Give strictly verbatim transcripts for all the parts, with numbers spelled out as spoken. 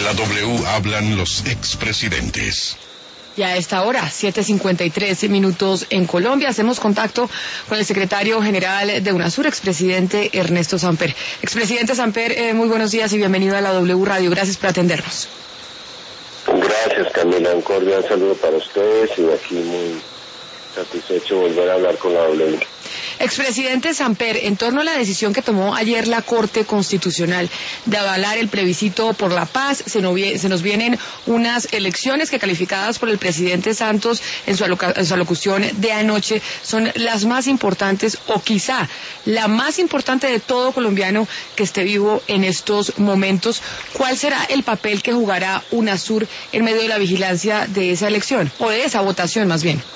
la W hablan los expresidentes. Y a esta hora, siete cincuenta y tres minutos en Colombia, hacemos contacto con el secretario general de UNASUR, expresidente Ernesto Samper. Expresidente Samper, eh, muy buenos días y bienvenido a la W Radio. Gracias por atendernos. Gracias, Camila. Un cordial saludo para ustedes y aquí muy satisfecho de volver a hablar con la W. Expresidente Samper, en torno a la decisión que tomó ayer la Corte Constitucional de avalar el plebiscito por la paz, se nos, se nos vienen unas elecciones que, calificadas por el presidente Santos en su, aloca, en su alocución de anoche, son las más importantes o quizá la más importante de todo colombiano que esté vivo en estos momentos. ¿Cuál será el papel que jugará UNASUR en medio de la vigilancia de esa elección, o de esa votación más bien?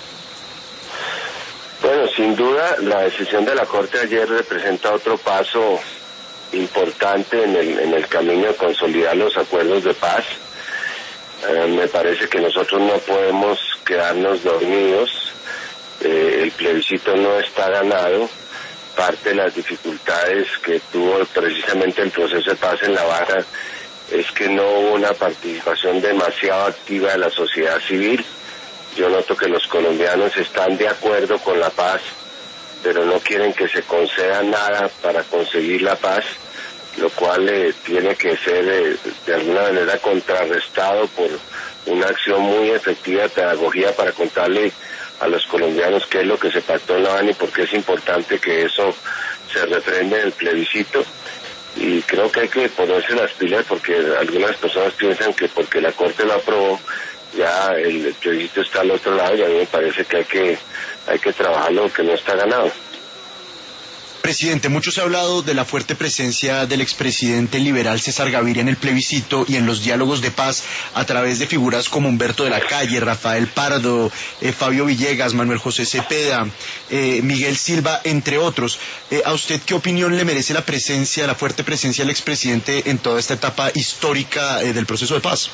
Bueno, sin duda, la decisión de la Corte ayer representa otro paso importante en el, en el camino de consolidar los acuerdos de paz. Eh, me parece que nosotros no podemos quedarnos dormidos. Eh, el plebiscito no está ganado. Parte de las dificultades que tuvo precisamente el proceso de paz en La Habana es que no hubo una participación demasiado activa de la sociedad civil. Yo noto que los colombianos están de acuerdo con la paz, pero no quieren que se conceda nada para conseguir la paz, lo cual eh, tiene que ser eh, de alguna manera contrarrestado por una acción muy efectiva de pedagogía para contarle a los colombianos qué es lo que se pactó en La Habana y por qué es importante que eso se refrende en el plebiscito. Y creo que hay que ponerse las pilas porque algunas personas piensan que porque la Corte lo aprobó, ya el plebiscito está al otro lado y a mí me parece que hay que hay que trabajar lo que no está ganado. Presidente, mucho se ha hablado de la fuerte presencia del expresidente liberal César Gaviria en el plebiscito y en los diálogos de paz a través de figuras como Humberto de la Calle, Rafael Pardo, eh, Fabio Villegas, Manuel José Cepeda, eh, Miguel Silva, entre otros. Eh, ¿A usted qué opinión le merece la presencia, la fuerte presencia del expresidente en toda esta etapa histórica eh, del proceso de paz?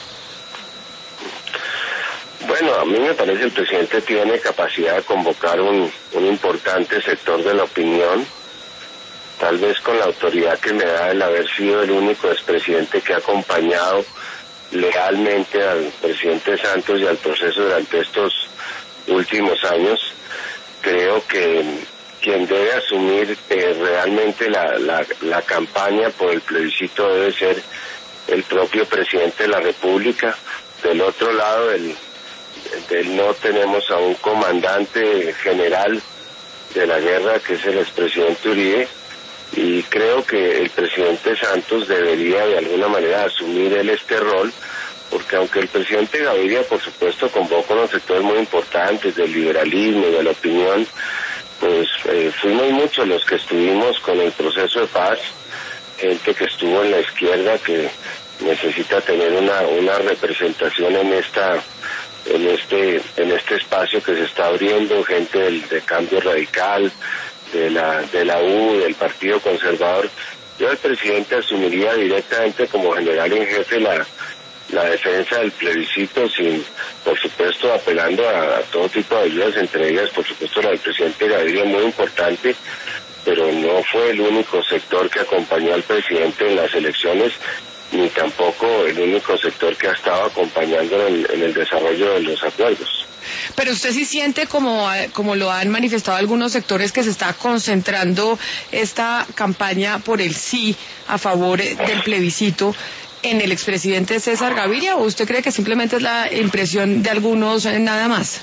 Bueno, a mí me parece que el presidente tiene capacidad de convocar un, un importante sector de la opinión, tal vez con la autoridad que me da el haber sido el único expresidente que ha acompañado lealmente al presidente Santos y al proceso durante estos últimos años. Creo que quien debe asumir eh, realmente la, la, la campaña por el plebiscito debe ser el propio presidente de la República. Del otro lado, el no tenemos a un comandante general de la guerra que es el expresidente Uribe, y creo que el presidente Santos debería de alguna manera asumir él este rol, porque aunque el presidente Gaviria por supuesto convocó unos sectores muy importantes del liberalismo y de la opinión, pues eh, fuimos muchos los que estuvimos con el proceso de paz, gente que estuvo en la izquierda que necesita tener una, una representación en esta en este en este espacio que se está abriendo, gente del de Cambio Radical, de la de la U, del Partido Conservador. Yo, el presidente, asumiría directamente como general en jefe la la defensa del plebiscito, sin, por supuesto, apelando a, a todo tipo de ayudas, entre ellas, por supuesto, la del presidente Gaviria, muy importante, pero no fue el único sector que acompañó al presidente en las elecciones, ni tampoco el único sector que ha estado acompañando en, en el desarrollo de los acuerdos. Pero usted sí siente, como, como lo han manifestado algunos sectores, que se está concentrando esta campaña por el sí a favor del plebiscito en el expresidente César Gaviria, o usted cree que simplemente es la impresión de algunos nada más?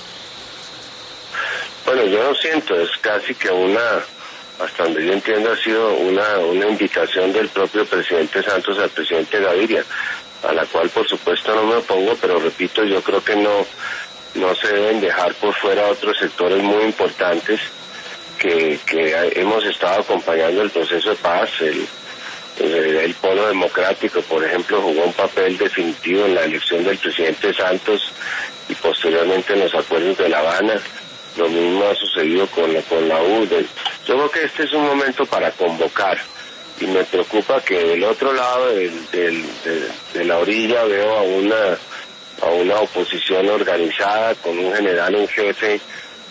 Bueno, yo no siento, es casi que una... hasta donde yo entiendo ha sido una, una invitación del propio presidente Santos al presidente Gaviria, a la cual por supuesto no me opongo, pero repito, yo creo que no, no se deben dejar por fuera otros sectores muy importantes que, que hemos estado acompañando el proceso de paz. El, el, el Polo Democrático, por ejemplo, jugó un papel definitivo en la elección del presidente Santos y posteriormente en los acuerdos de La Habana. Lo mismo ha sucedido con la, con la U. De, yo creo que este es un momento para convocar, y me preocupa que del otro lado del, del, de, de la orilla veo a una a una oposición organizada con un general en jefe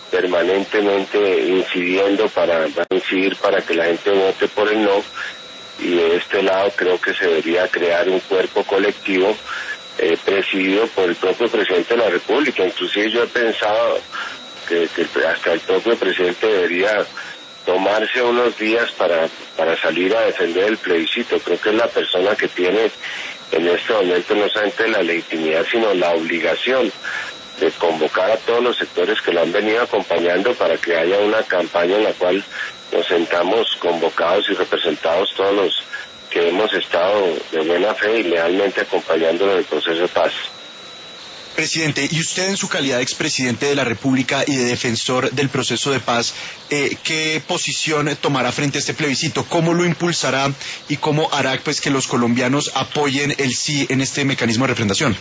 permanentemente incidiendo para, para incidir para que la gente vote por el no, y de este lado creo que se debería crear un cuerpo colectivo eh, presidido por el propio presidente de la República. Inclusive yo he pensado que, que hasta el propio presidente debería tomarse unos días para, para salir a defender el plebiscito. Creo que es la persona que tiene en este momento no solamente la legitimidad, sino la obligación de convocar a todos los sectores que lo han venido acompañando para que haya una campaña en la cual nos sentamos convocados y representados todos los que hemos estado de buena fe y lealmente acompañándolo en el proceso de paz. Presidente, y usted en su calidad de expresidente de la República y de defensor del proceso de paz, eh, ¿qué posición tomará frente a este plebiscito? ¿Cómo lo impulsará y cómo hará pues que los colombianos apoyen el sí en este mecanismo de refrendación?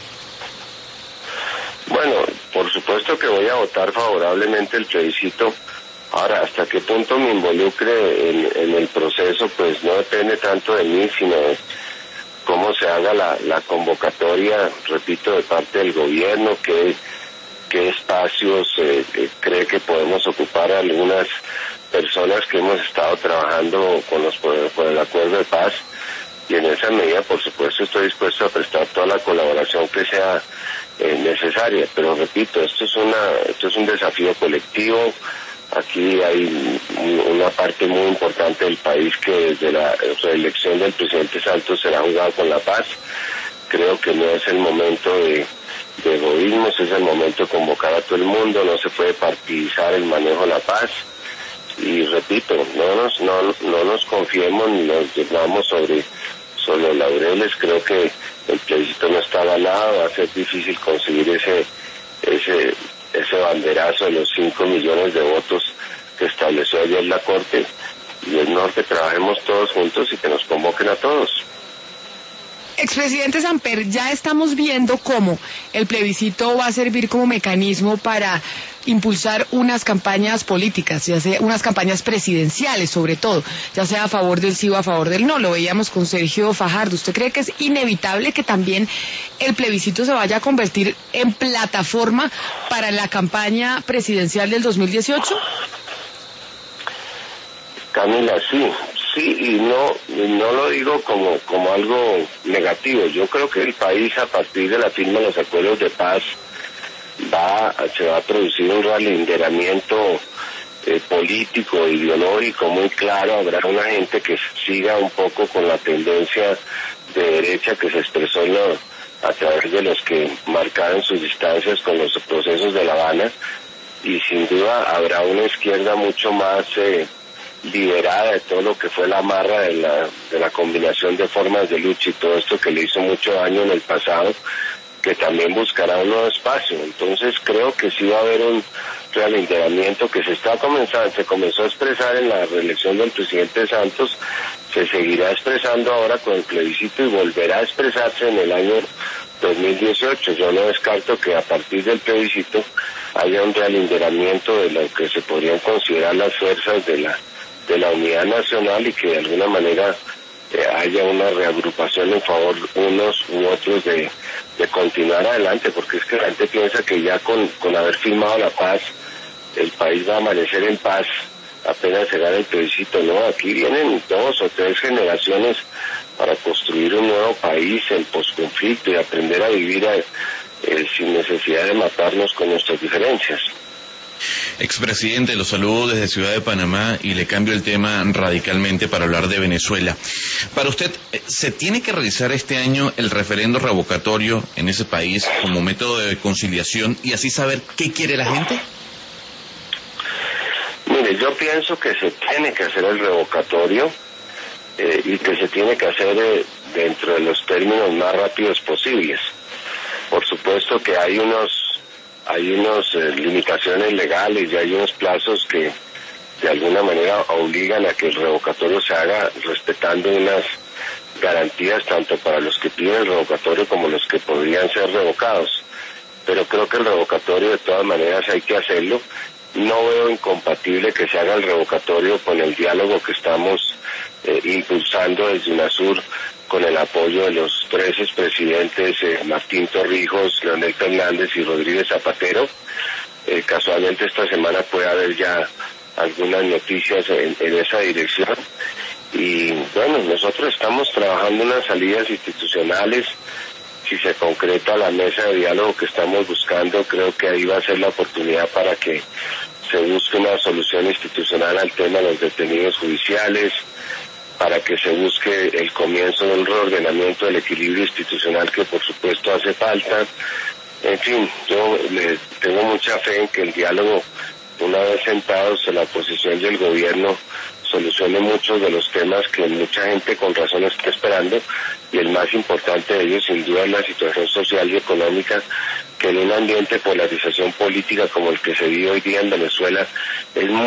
Bueno, por supuesto que voy a votar favorablemente el plebiscito. Ahora, hasta qué punto me involucre en, en el proceso, pues no depende tanto de mí, sino de cómo se haga la, la convocatoria, repito, de parte del gobierno, qué, qué espacios eh, cree que podemos ocupar algunas personas que hemos estado trabajando con los por, por el acuerdo de paz, y en esa medida, por supuesto, estoy dispuesto a prestar toda la colaboración que sea eh, necesaria. Pero repito, esto es una, esto es un desafío colectivo. Aquí hay una parte muy importante del país que desde la reelección del presidente Santos será jugado con la paz. Creo que no es el momento de, de egoísmos, es el momento de convocar a todo el mundo, no se puede partidizar el manejo de la paz. Y repito, no nos, no, no nos confiemos ni nos llevamos sobre, sobre los laureles. Creo que el plebiscito no está avalado, va a ser difícil conseguir ese, ese ese banderazo de los cinco millones de votos que estableció ayer la Corte, y es mejor que trabajemos todos juntos y que nos convoquen a todos. Expresidente Samper, ya estamos viendo cómo el plebiscito va a servir como mecanismo para impulsar unas campañas políticas, ya sea unas campañas presidenciales sobre todo, ya sea a favor del sí o a favor del no. Lo veíamos con Sergio Fajardo. ¿Usted cree que es inevitable que también el plebiscito se vaya a convertir en plataforma para la campaña presidencial del dos mil dieciocho? Camila, sí, sí, y no, y no lo digo como, como algo negativo. Yo creo que el país, a partir de la firma de los acuerdos de paz, va se va a producir un realineamiento eh, político, ideológico muy claro. Habrá una gente que siga un poco con la tendencia de derecha que se expresó en lo, a través de los que marcaron sus distancias con los procesos de La Habana, y sin duda habrá una izquierda mucho más eh, liberada de todo lo que fue la amarra de la, de la combinación de formas de lucha y todo esto que le hizo mucho daño en el pasado, que también buscará un nuevo espacio. Entonces creo que sí va a haber un realineamiento que se está comenzando, se comenzó a expresar en la reelección del presidente Santos, se seguirá expresando ahora con el plebiscito y volverá a expresarse en el año dos mil dieciocho. Yo no descarto que a partir del plebiscito haya un realineamiento de lo que se podrían considerar las fuerzas de la de la unidad nacional, y que de alguna manera eh, haya una reagrupación en favor unos u otros de, de continuar adelante, porque es que la gente piensa que ya con, con haber firmado la paz el país va a amanecer en paz apenas se gane el plebiscito. No, aquí vienen dos o tres generaciones para construir un nuevo país en posconflicto y aprender a vivir a, eh, sin necesidad de matarnos con nuestras diferencias. Expresidente, los saludo desde Ciudad de Panamá y le cambio el tema radicalmente para hablar de Venezuela. Para usted, ¿se tiene que realizar este año el referendo revocatorio en ese país como método de conciliación y así saber qué quiere la gente? Mire, yo pienso que se tiene que hacer el revocatorio eh, y que se tiene que hacer eh, dentro de los términos más rápidos posibles. Por supuesto que hay unos hay unas eh, limitaciones legales y hay unos plazos que de alguna manera obligan a que el revocatorio se haga respetando unas garantías tanto para los que piden el revocatorio como los que podrían ser revocados. Pero creo que el revocatorio de todas maneras hay que hacerlo. No veo incompatible que se haga el revocatorio con el diálogo que estamos eh, impulsando desde UNASUR con el apoyo de los tres expresidentes, eh, Martín Torrijos, Leonel Fernández y Rodríguez Zapatero. Eh, casualmente esta semana puede haber ya algunas noticias en, en esa dirección. Y bueno, nosotros estamos trabajando unas salidas institucionales. Si se concreta la mesa de diálogo que estamos buscando, creo que ahí va a ser la oportunidad para que se busque una solución institucional al tema de los detenidos judiciales, para que se busque el comienzo de un reordenamiento del equilibrio institucional que por supuesto hace falta. En fin, yo le tengo mucha fe en que el diálogo, una vez sentados en la oposición y el gobierno, solucione muchos de los temas que mucha gente con razón está esperando, y el más importante de ellos sin duda es la situación social y económica, que en un ambiente de polarización política como el que se vive hoy día en Venezuela es muy